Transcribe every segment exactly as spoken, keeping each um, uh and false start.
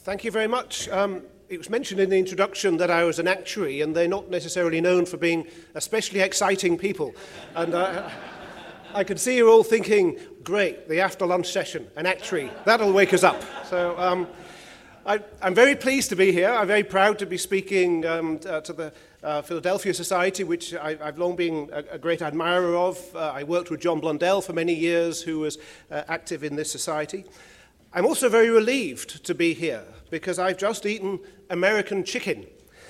Thank you very much. Um, it was mentioned in the introduction that I was an actuary, and they're not necessarily known for being especially exciting people. And uh, I could see you all thinking, great, the after-lunch session, an actuary, that'll wake us up. So um, I, I'm very pleased to be here. I'm very proud to be speaking um, uh, to the uh, Philadelphia Society, which I, I've long been a, a great admirer of. Uh, I worked with John Blundell for many years, who was uh, active in this society. I'm also very relieved to be here because I've just eaten American chicken.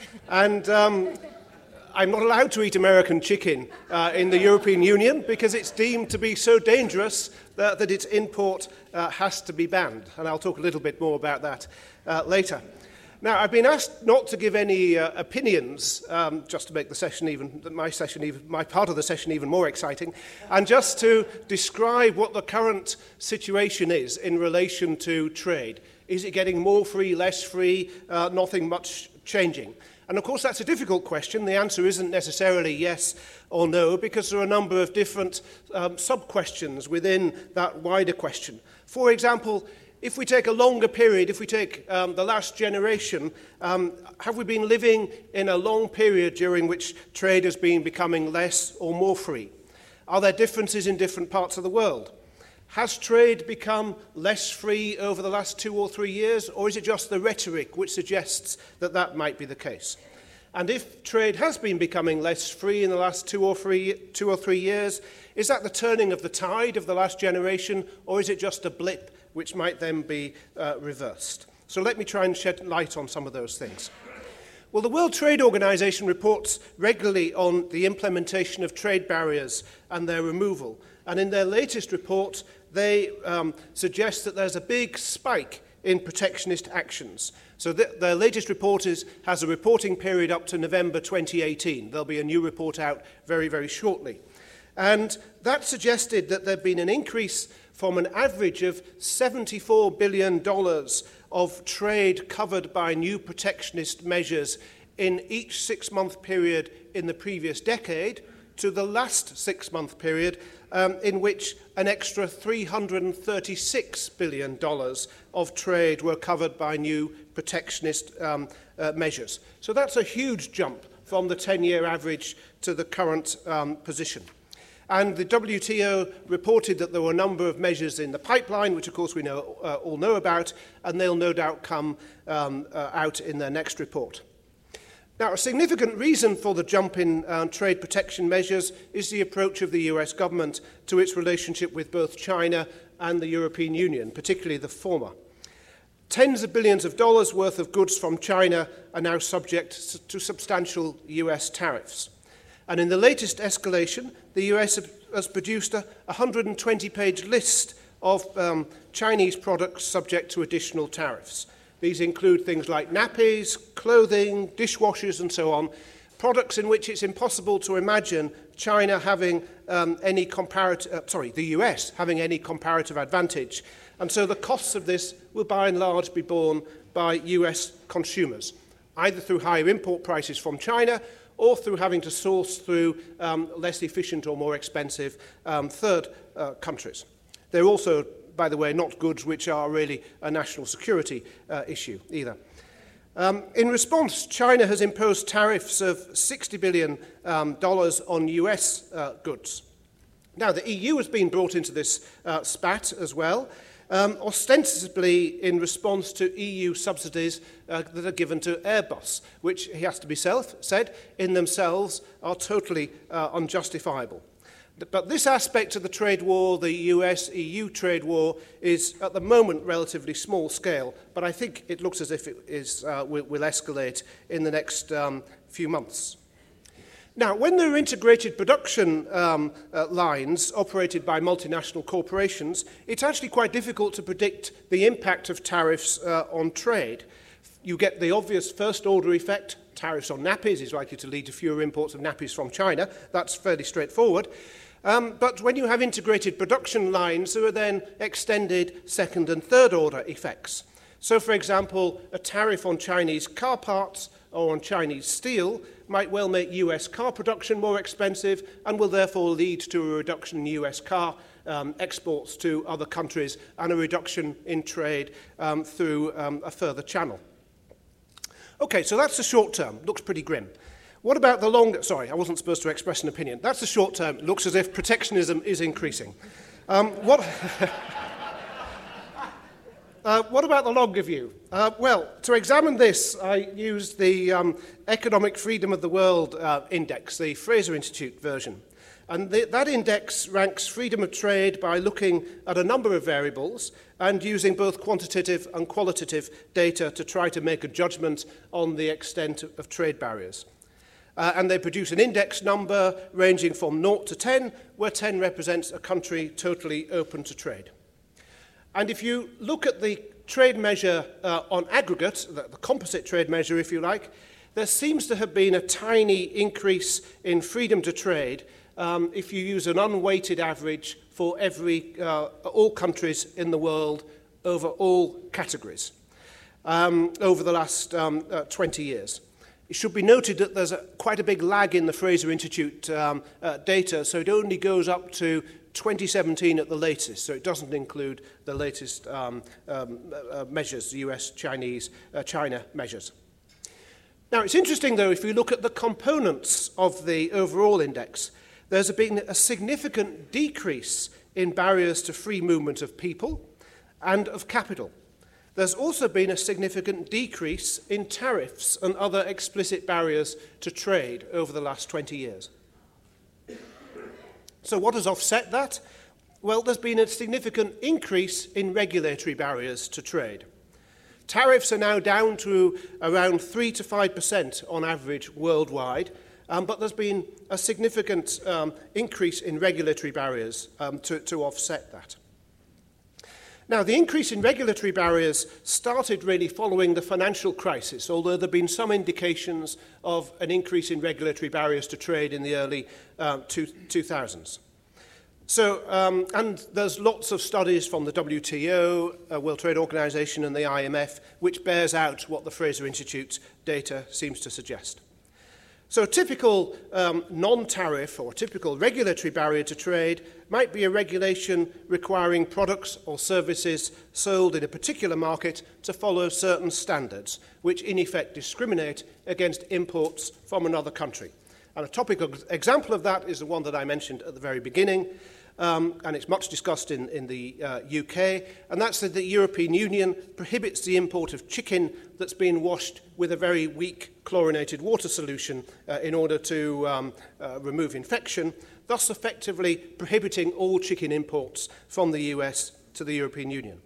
And um, I'm not allowed to eat American chicken uh, in the European Union because it's deemed to be so dangerous that, that its import uh, has to be banned. And I'll talk a little bit more about that uh, later. Now, I've been asked not to give any uh, opinions, um, just to make the session even, my session even, my part of the session even more exciting, and just to describe what the current situation is in relation to trade. Is it getting more free, less free, uh, nothing much changing? And of course, that's a difficult question. The answer isn't necessarily yes or no, because there are a number of different um, sub-questions within that wider question. For example, if we take a longer period, if we take um, the last generation, um, have we been living in a long period during which trade has been becoming less or more free? Are there differences in different parts of the world? Has trade become less free over the last two or three years, or is it just the rhetoric which suggests that that might be the case? And if trade has been becoming less free in the last two or three, two or three years, is that the turning of the tide of the last generation, or is it just a blip which might then be uh, reversed? So let me try and shed light on some of those things. Well, the World Trade Organization reports regularly on the implementation of trade barriers and their removal. And in their latest report, they um, suggest that there's a big spike in protectionist actions. So th their latest report is, has a reporting period up to November twenty eighteen. There'll be a new report out very, very shortly. And that suggested that there'd been an increase from an average of seventy-four billion dollars of trade covered by new protectionist measures in each six-month period in the previous decade to the last six-month period um, in which an extra three hundred thirty-six billion dollars of trade were covered by new protectionist um, uh, measures. So that's a huge jump from the ten-year average to the current um, position. And the W T O reported that there were a number of measures in the pipeline, which of course we know, uh, all know about, and they'll no doubt come um, uh, out in their next report. Now, a significant reason for the jump in uh, trade protection measures is the approach of the U S government to its relationship with both China and the European Union, particularly the former. Tens of billions of dollars worth of goods from China are now subject to substantial U S tariffs. And in the latest escalation, the U S has produced a one hundred twenty page list of um, Chinese products subject to additional tariffs. These include things like nappies, clothing, dishwashers, and so on, products in which it's impossible to imagine China having um, any comparative, uh, sorry, the U S having any comparative advantage. And so the costs of this will by and large be borne by U S consumers, either through higher import prices from China or through having to source through um, less efficient or more expensive um, third uh, countries. They're also, by the way, not goods which are really a national security uh, issue either. Um, in response, China has imposed tariffs of sixty billion dollars um, on U S uh, goods. Now, the E U has been brought into this uh, spat as well, um, ostensibly in response to E U subsidies uh, that are given to Airbus, which, it has to be self said, in themselves are totally uh, unjustifiable. But this aspect of the trade war, the U S E U trade war, is at the moment relatively small scale, but I think it looks as if it is, uh, will, will escalate in the next um, few months. Now, when there are integrated production um, uh, lines operated by multinational corporations, it's actually quite difficult to predict the impact of tariffs uh, on trade. You get the obvious first-order effect. Tariffs on nappies is likely to lead to fewer imports of nappies from China. That's fairly straightforward. Um, but when you have integrated production lines, there are then extended second and third order effects. So, for example, a tariff on Chinese car parts or on Chinese steel might well make U S car production more expensive and will therefore lead to a reduction in U S car um, exports to other countries and a reduction in trade um, through um, a further channel. Okay, so that's the short term. Looks pretty grim. What about the long... Sorry, I wasn't supposed to express an opinion. That's the short term. Looks as if protectionism is increasing. Um, what... Uh, what about the longer view? Uh, well, to examine this, I used the um, Economic Freedom of the World uh, Index, the Fraser Institute version. And the, that index ranks freedom of trade by looking at a number of variables and using both quantitative and qualitative data to try to make a judgment on the extent of trade barriers. Uh, and they produce an index number ranging from zero to ten, where ten represents a country totally open to trade. And if you look at the trade measure uh, on aggregate, the, the composite trade measure, if you like, there seems to have been a tiny increase in freedom to trade um, if you use an unweighted average for every, uh, all countries in the world over all categories um, over the last um, uh, twenty years. It should be noted that there's a, quite a big lag in the Fraser Institute um, uh, data, so it only goes up to twenty seventeen at the latest, so it doesn't include the latest um, um, uh, measures, the U S, Chinese, uh, China measures. Now, it's interesting, though, if you look at the components of the overall index, there's been a significant decrease in barriers to free movement of people and of capital. There's also been a significant decrease in tariffs and other explicit barriers to trade over the last twenty years. So what has offset that? Well, there's been a significant increase in regulatory barriers to trade. Tariffs are now down to around three to five percent on average worldwide, um, but there's been a significant um, increase in regulatory barriers um, to, to offset that. Now, the increase in regulatory barriers started really following the financial crisis, although there have been some indications of an increase in regulatory barriers to trade in the early uh, two thousands. So, um, and there's lots of studies from the W T O, uh, World Trade Organization, and the I M F, which bears out what the Fraser Institute's data seems to suggest. So a typical um, non-tariff or typical regulatory barrier to trade might be a regulation requiring products or services sold in a particular market to follow certain standards, which in effect discriminate against imports from another country. And a topical example of that is the one that I mentioned at the very beginning, um, and it's much discussed in, in the uh, U K, and that's that the European Union prohibits the import of chicken that's been washed with a very weak chlorinated water solution uh, in order to um, uh, remove infection, thus effectively prohibiting all chicken imports from the U S to the European Union.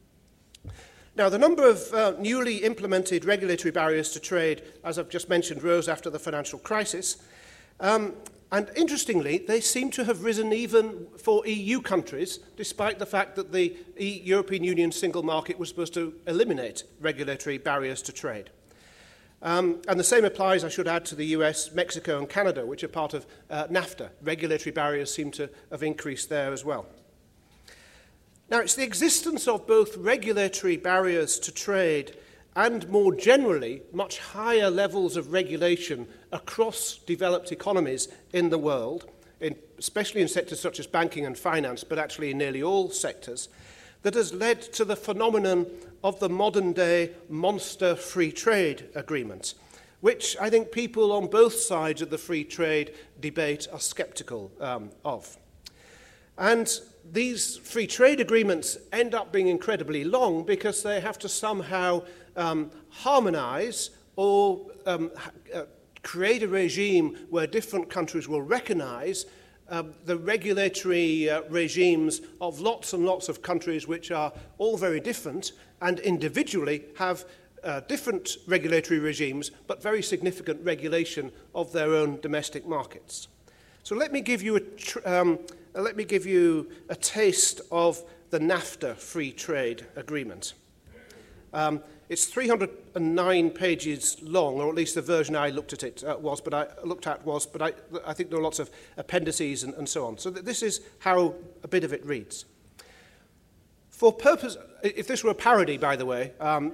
Now, the number of uh, newly implemented regulatory barriers to trade, as I've just mentioned, rose after the financial crisis. Um, and interestingly, they seem to have risen even for E U countries, despite the fact that the e European Union single market was supposed to eliminate regulatory barriers to trade. Um, and the same applies, I should add, to the U S, Mexico and Canada, which are part of uh, NAFTA. Regulatory barriers seem to have increased there as well. Now, it's the existence of both regulatory barriers to trade and, more generally, much higher levels of regulation across developed economies in the world, in, especially in sectors such as banking and finance, but actually in nearly all sectors, that has led to the phenomenon of the modern-day monster free trade agreement, which I think people on both sides of the free trade debate are sceptical um, of. And these free trade agreements end up being incredibly long because they have to somehow um, harmonize or um, uh, create a regime where different countries will recognize uh, the regulatory uh, regimes of lots and lots of countries which are all very different and individually have uh, different regulatory regimes but very significant regulation of their own domestic markets. So let me give you a tr um, let me give you a taste of the NAFTA free trade agreement. Um, it's three hundred nine pages long, or at least the version I looked at it uh, was, but I looked at was, but I, I think there are lots of appendices and, and so on. So th this is how a bit of it reads. For purpose, if this were a parody, by the way, um,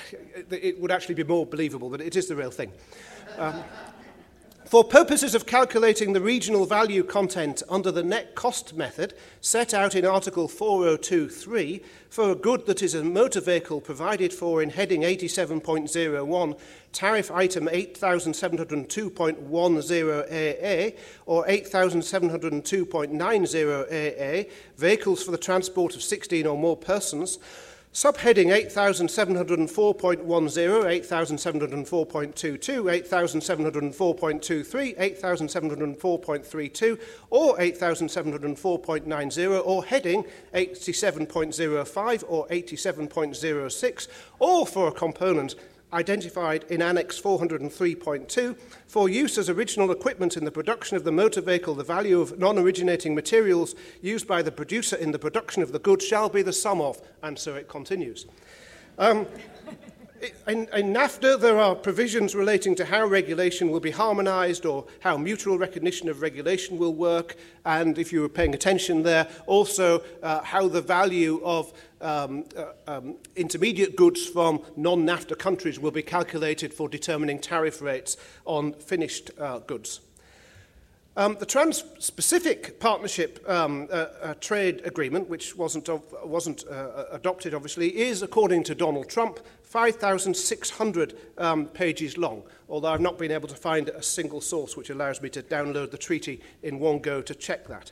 it would actually be more believable that it is the real thing. Um, For purposes of calculating the regional value content under the net cost method set out in Article four oh two point three, for a good that is a motor vehicle provided for in heading eighty-seven point oh one, tariff item eight thousand seven hundred two point one zero A A or eight thousand seven hundred two point nine zero A A, vehicles for the transport of sixteen or more persons, subheading eight thousand seven hundred four point ten, eight thousand seven hundred four point twenty-two, eight thousand seven hundred four point twenty-three, eight thousand seven hundred four point thirty-two, or eight thousand seven hundred four point ninety, or heading eighty-seven point oh five or eighty-seven point oh six, or for a component identified in Annex four hundred three point two, for use as original equipment in the production of the motor vehicle, the value of non-originating materials used by the producer in the production of the good shall be the sum of, and so it continues. Um, in, in NAFTA, there are provisions relating to how regulation will be harmonized or how mutual recognition of regulation will work, and if you were paying attention there, also uh, how the value of um, uh, um, intermediate goods from non-NAFTA countries will be calculated for determining tariff rates on finished uh, goods. Um, the Trans-Pacific Partnership um, uh, uh, Trade Agreement, which wasn't, of, wasn't uh, adopted, obviously, is, according to Donald Trump, five thousand six hundred um, pages long, although I've not been able to find a single source which allows me to download the treaty in one go to check that.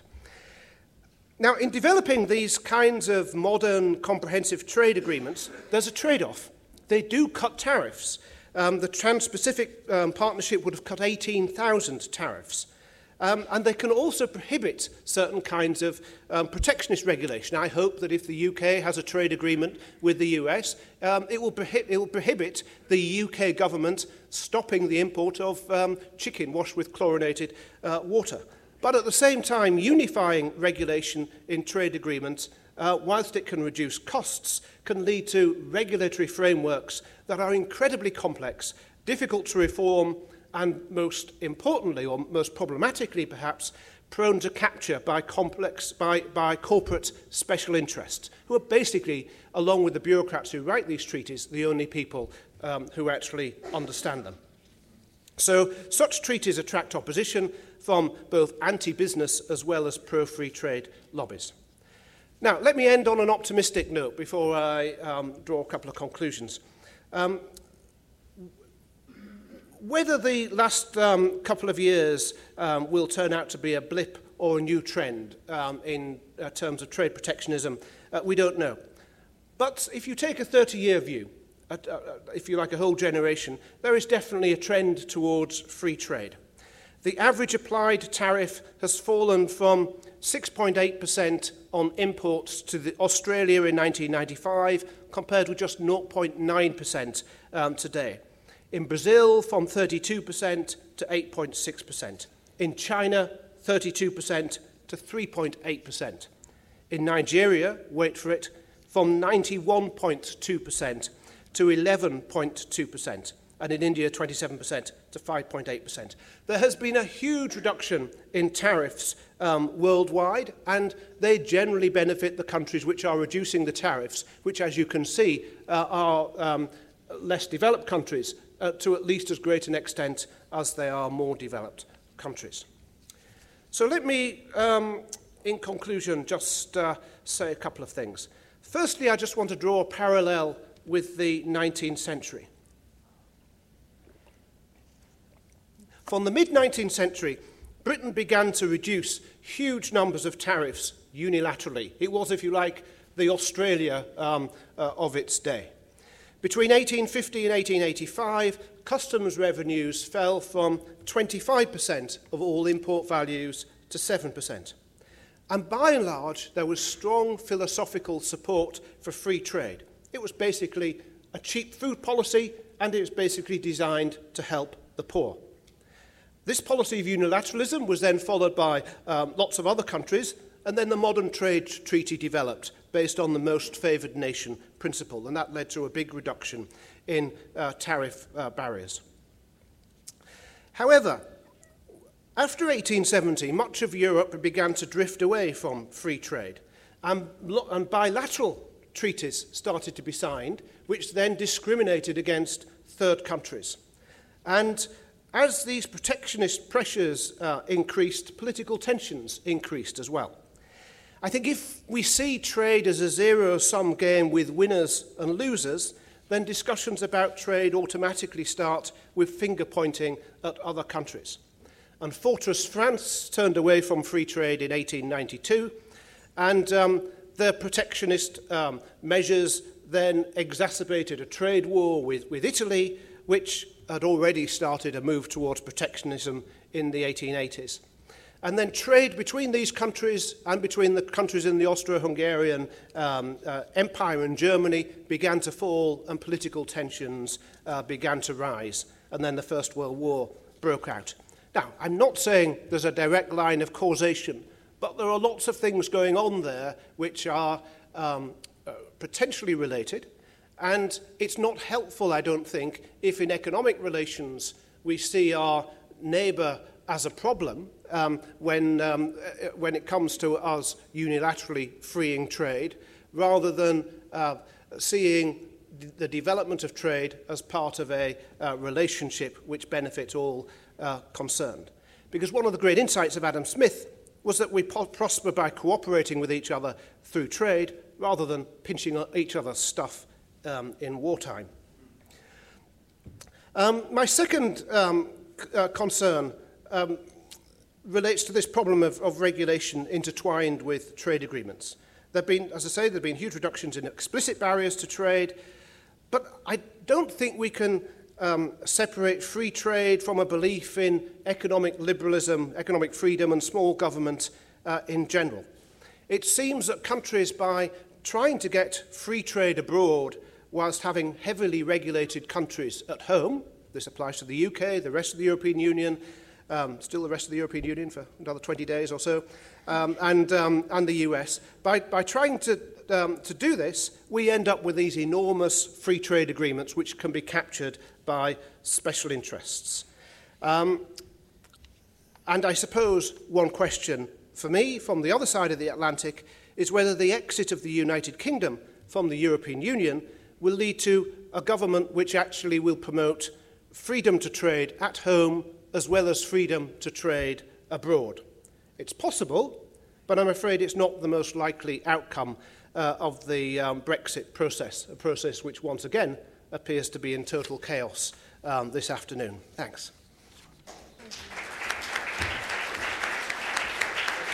Now, in developing these kinds of modern comprehensive trade agreements, there's a trade-off. They do cut tariffs. Um, the Trans-Pacific um, Partnership would have cut eighteen thousand tariffs. Um, and they can also prohibit certain kinds of um, protectionist regulation. I hope that if the U K has a trade agreement with the U S, um, it, will prohi- it will prohibit the U K government stopping the import of um, chicken washed with chlorinated uh, water. But at the same time, unifying regulation in trade agreements, uh, whilst it can reduce costs, can lead to regulatory frameworks that are incredibly complex, difficult to reform, and most importantly, or most problematically perhaps, prone to capture by complex, by, by corporate special interests, who are basically, along with the bureaucrats who write these treaties, the only people um, who actually understand them. So such treaties attract opposition from both anti-business as well as pro-free trade lobbies. Now, let me end on an optimistic note before I um, draw a couple of conclusions. Um, Whether the last um, couple of years um, will turn out to be a blip or a new trend um, in uh, terms of trade protectionism, uh, we don't know. But if you take a thirty-year view, uh, uh, if you like a whole generation, there is definitely a trend towards free trade. The average applied tariff has fallen from six point eight percent on imports to the Australia in nineteen ninety-five, compared with just zero point nine percent um, today. In Brazil, from thirty-two percent to eight point six percent. In China, thirty-two percent to three point eight percent. In Nigeria, wait for it, from ninety-one point two percent to eleven point two percent. And in India, twenty-seven percent to five point eight percent. There has been a huge reduction in tariffs um, worldwide, and they generally benefit the countries which are reducing the tariffs, which, as you can see, uh, are um, less developed countries, Uh, to at least as great an extent as they are more developed countries. So let me, um, in conclusion, just uh, say a couple of things. Firstly, I just want to draw a parallel with the nineteenth century. From the mid-nineteenth century, Britain began to reduce huge numbers of tariffs unilaterally. It was, if you like, the Australia um, uh, of its day. Between eighteen fifty and eighteen eighty-five, customs revenues fell from twenty-five percent of all import values to seven percent. And by and large, there was strong philosophical support for free trade. It was basically a cheap food policy, and it was basically designed to help the poor. This policy of unilateralism was then followed by um, lots of other countries, and then the modern trade treaty developed based on the most favoured nation principle, and that led to a big reduction in uh, tariff uh, barriers. However, after eighteen seventy, much of Europe began to drift away from free trade, and, and bilateral treaties started to be signed, which then discriminated against third countries. And as these protectionist pressures uh, increased, political tensions increased as well. I think if we see trade as a zero-sum game with winners and losers, then discussions about trade automatically start with finger-pointing at other countries. And Fortress France turned away from free trade in eighteen ninety-two, and um, the protectionist um, measures then exacerbated a trade war with, with Italy, which had already started a move towards protectionism in the eighteen eighties. And then trade between these countries and between the countries in the Austro-Hungarian um, uh, Empire and Germany began to fall, and political tensions uh, began to rise. And then the First World War broke out. Now, I'm not saying there's a direct line of causation, but there are lots of things going on there which are um, uh, potentially related. And it's not helpful, I don't think, if in economic relations we see our neighbour as a problem um, when, um, when it comes to us unilaterally freeing trade, rather than uh, seeing the development of trade as part of a uh, relationship which benefits all uh, concerned. Because one of the great insights of Adam Smith was that we prosper by cooperating with each other through trade, rather than pinching each other's stuff um, in wartime. Um, my second um, uh, concern um, relates to this problem of, of regulation intertwined with trade agreements. There have been, as I say, there have been huge reductions in explicit barriers to trade, but I don't think we can um, separate free trade from a belief in economic liberalism, economic freedom, and small government uh, in general. It seems that countries, by trying to get free trade abroad whilst having heavily regulated countries at home, this applies to the U K, the rest of the European Union, um, still the rest of the European Union for another twenty days or so, um, and, um, and the U S, by, by trying to, um, to do this, we end up with these enormous free trade agreements which can be captured by special interests. Um, and I suppose one question for me, from the other side of the Atlantic, is whether the exit of the United Kingdom from the European Union will lead to a government which actually will promote freedom to trade at home as well as freedom to trade abroad. It's possible, but I'm afraid it's not the most likely outcome uh, of the um, Brexit process, a process which once again appears to be in total chaos um, this afternoon. Thanks.